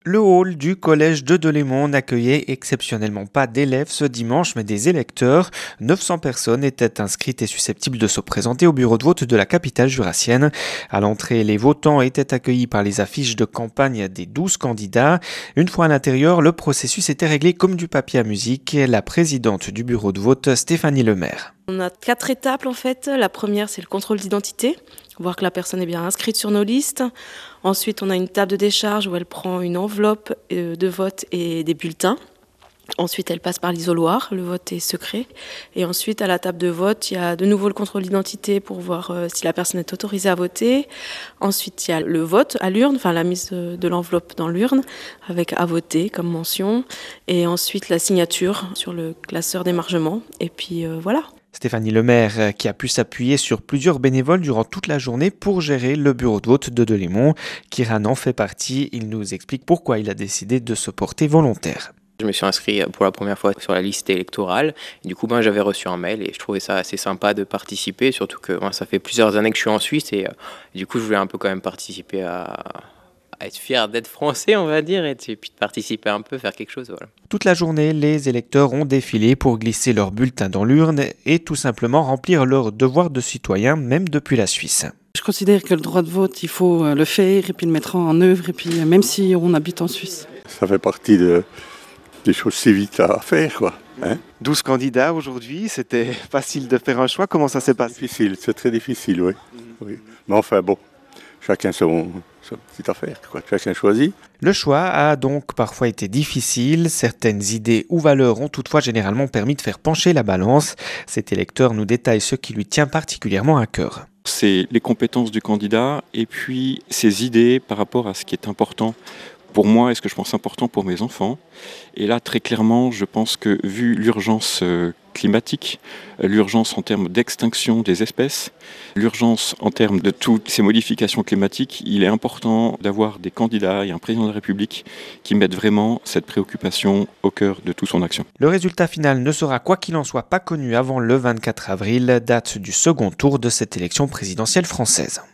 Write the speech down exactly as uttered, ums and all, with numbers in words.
Le hall du collège de Delémont n'accueillait exceptionnellement pas d'élèves ce dimanche, mais des électeurs. neuf cents personnes étaient inscrites et susceptibles de se présenter au bureau de vote de la capitale jurassienne. À l'entrée, les votants étaient accueillis par les affiches de campagne des douze candidats. Une fois à l'intérieur, le processus était réglé comme du papier à musique. La présidente du bureau de vote, Stéphanie Lemaire. On a quatre étapes en fait. La première, c'est le contrôle d'identité, voir que la personne est bien inscrite sur nos listes. Ensuite, on a une table de décharge où elle prend une enveloppe de vote et des bulletins. Ensuite, elle passe par l'isoloir, le vote est secret. Et ensuite, à la table de vote, il y a de nouveau le contrôle d'identité pour voir si la personne est autorisée à voter. Ensuite, il y a le vote à l'urne, enfin la mise de l'enveloppe dans l'urne, avec à voter comme mention. Et ensuite, la signature sur le classeur d'émargement. Et puis euh, voilà. Stéphanie Lemaire qui a pu s'appuyer sur plusieurs bénévoles durant toute la journée pour gérer le bureau de vote de Delémont. Kiran en fait partie, il nous explique pourquoi il a décidé de se porter volontaire. Je me suis inscrit pour la première fois sur la liste électorale. Et du coup, ben, j'avais reçu un mail et je trouvais ça assez sympa de participer, surtout que ben, ça fait plusieurs années que je suis en Suisse et, euh, et du coup, je voulais un peu quand même participer à... à être fier d'être français, on va dire, et puis de participer un peu, faire quelque chose. Voilà. Toute la journée, les électeurs ont défilé pour glisser leur bulletin dans l'urne et tout simplement remplir leur devoir de citoyen, même depuis la Suisse. Je considère que le droit de vote, il faut le faire et puis le mettre en œuvre, et puis même si on habite en Suisse. Ça fait partie de, des choses civiques à faire, quoi. Hein? douze candidats aujourd'hui, c'était facile de faire un choix. Comment ça s'est passé? Difficile, c'est très difficile, oui. oui. Mais enfin, bon, chacun son, son petite affaire, quoi. Chacun choisit. Le choix a donc parfois été difficile. Certaines idées ou valeurs ont toutefois généralement permis de faire pencher la balance. Cet électeur nous détaille ce qui lui tient particulièrement à cœur. C'est les compétences du candidat et puis ses idées par rapport à ce qui est important pour moi et ce que je pense important pour mes enfants. Et là, très clairement, je pense que vu l'urgence climatique, l'urgence en termes d'extinction des espèces, l'urgence en termes de toutes ces modifications climatiques, il est important d'avoir des candidats et un président de la République qui mettent vraiment cette préoccupation au cœur de toute son action. Le résultat final ne sera quoi qu'il en soit pas connu avant le vingt-quatre avril, date du second tour de cette élection présidentielle française.